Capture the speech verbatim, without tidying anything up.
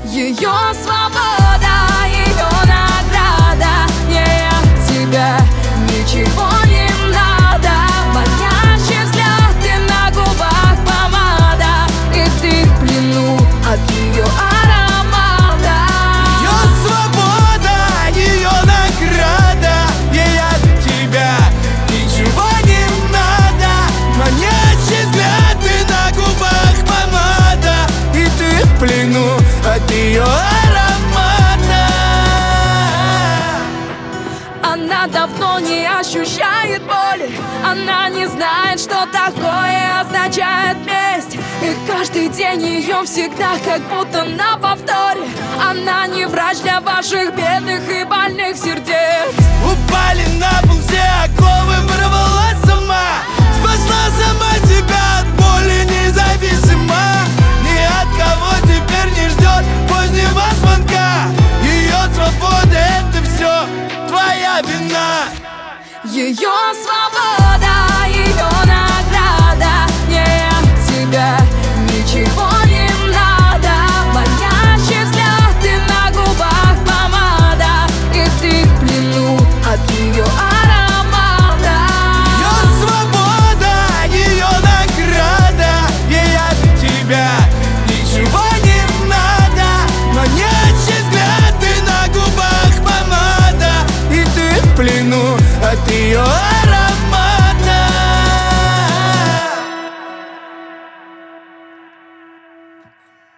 Ее свобода, ее награда. Ей от тебя ничего не надо. Манящий взгляд и на губах помада, и ты в плену от ее аромата. Ее свобода, ее награда. Ей от тебя ничего не надо. Манящий взгляд и на губах помада, и ты в плену от ее аромата. Она давно не ощущает боли. Она не знает, что такое означает месть. И каждый день ее всегда как будто на повторе. Она не врач для ваших бедных и больных сердец. Упали на пол все оковы, вырвала сама. Спасла сама себя от боли, независима. Ни от кого теперь не ждет позднего звонка. Ее свобода — это все твоя вина. Ее свобода.